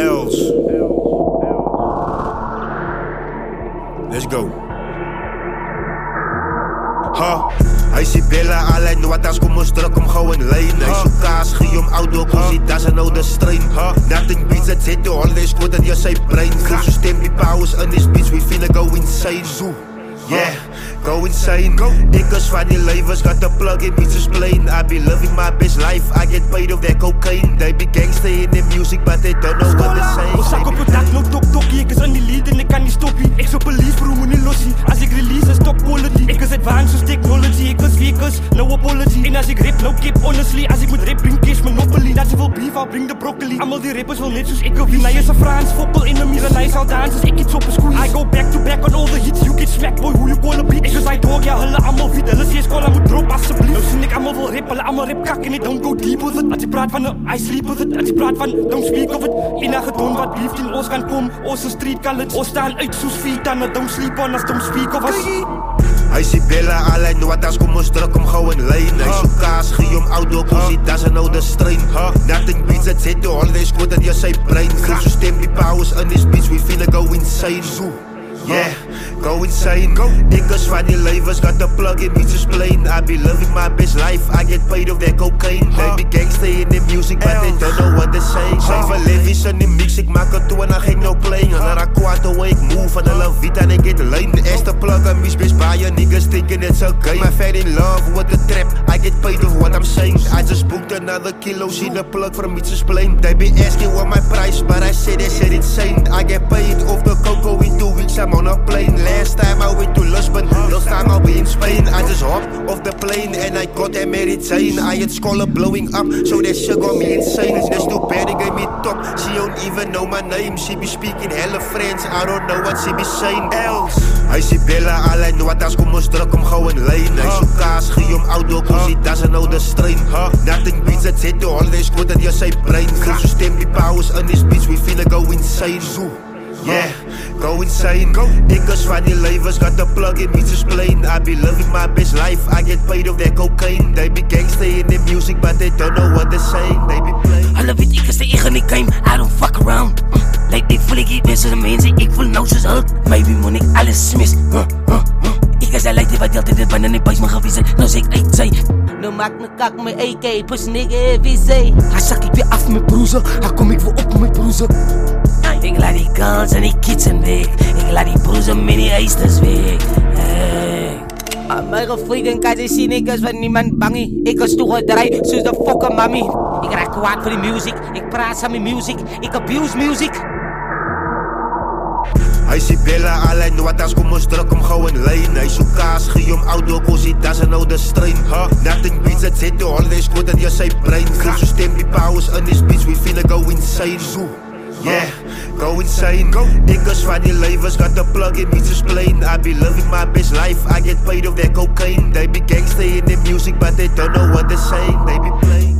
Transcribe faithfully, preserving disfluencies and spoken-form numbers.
L's. Let's go. Ha, hy sê bella alai no wat as kom ons druk om gou in lyn. Hy soek kaas, gee hom auto, cause he doesn't know the strain. Nothing beats that set to all this good in your sy brain. Voel so stem die powers in this beats, we finna go insane. Yeah, go insane. Ek is van die levers, got a plug in beats is plain. I be living my best life, I get paid of that cocaine. They be gangster in the music, but they don't know what to say. Ons sak op jou dak, nou tok tokkie. Ek is in die lead en ek kan nie stop hier. Ek so police, bro, moet nie los hier. As ek release, is top quality. Ek is advanced soos technology. Ek is weak, is no apology. En as ek rap, nou keep honestly. As ek moet rap, bring cash monopoly. Dat ze wil beef, I'll bring the broccoli. Almal die rappers wil net soos ek wien. Hy is a Frans, fokkel en 'n muur en hy sal dans as ek iets op 'n skoen. I go back to back on all the hits, you get smacked, boy, who you gonna beat? Ek is hy dog, ja, hulle almal weet. Hulle sê skool, moet drop asseblief. Nou sien ek almal wil rap, hulle almal rap kak en ek don't go deep with it. As jy praat van 'n I sleep with it, as jy praat van don't speak of it. Enige don wat lief teen ons kan kom, ons is street college. Ons staan uit soos vier tande, don't sleep on us, don't speak of us. Hy sê bella alai no wat as kom ons druk om gou in lyn. Hy soek kaas, gee hom auto, cause he doesn't know the strain. Nothing beats that set to all this good in your sy brain. Voel so stem die powers in this beats, we finna go insane. Yeah, go insane. Ek is van die levers, got a plug in beats is plain. I be living my best life, I get paid of that cocaine. They be gangster in the music, but they don't know what to say. Sy verlevies in die mix, ek maak het toe en dan ging nou playing. En dan kwaad hoe ek move, en hulle weet en ek get line. Eerste plug in beats, best baie niggas thinking it's a game. I fell in love with the trap, I get paid of what I'm saying. I just booked another kilo, see the plug from beats is plain. They be asking what my price, but I said they said insane. I get paid off the cocoa in two weeks, I'm on a plane. Last time I went to Lisbon, this time I'll be in Spain. I just hopped off the plane and I got that meditation. I had scholar blowing up, so that shit got me insane. That's too bad, they gave me top. She don't even know my name. She be speaking hella French, I don't know what she be saying else. Hy sê bella alai no wat as kom ons druk om gou in lyn. Hy soek kaas, gee hom auto, cause he doesn't know the strain. Nothing beats that set to all this good in your sy brain. Voel so stem die powers in this beats, we finna go insane. Yeah, go insane. Ek is van die levers, got a plug in beats is plain. I be living my best life, I get paid of that cocaine. They be gangster in the music, but they don't know what they're saying. They be playing. Hulle weet ek is die eg in die game, I don't fuck around. Like die voel ek die beste mense, ek voel nou soos Hulk. Maybe moet ek alles smis. uh, uh, uh. Ek is die like die wat deeltyd dit binne in die buis my gewies het. Nou sê ek uit sy. Nou maak my kak my A K, push nigga every say. Hy sak ek weer af my broeze, hy kom ek weer op my broeze. Ek laat die guns in die kitchen weg, ek laat die broeze met die eisters weg. Hey. My gefreaken kan jy sien, ek is van niemand bang nie. Ek is toegedraai soos die fucking mommy. Ek raak kwaad vir die music, ek praat saam met music, ek abuse music. Hy sê bella alai no wat as kom ons druk om gou in lyn. Hy soek kaas, gee hom auto, cause he doesn't know the strain. Nothing beats that set to all this good in your sy brain. Voel so stem die powers in this beats, we finna go insane. Yeah, go insane. Ek is van die levers, got a plug in beats is plain. I be living my best life, I get paid of that cocaine. They be gangster in the music, but they don't know what they're saying. They be playing.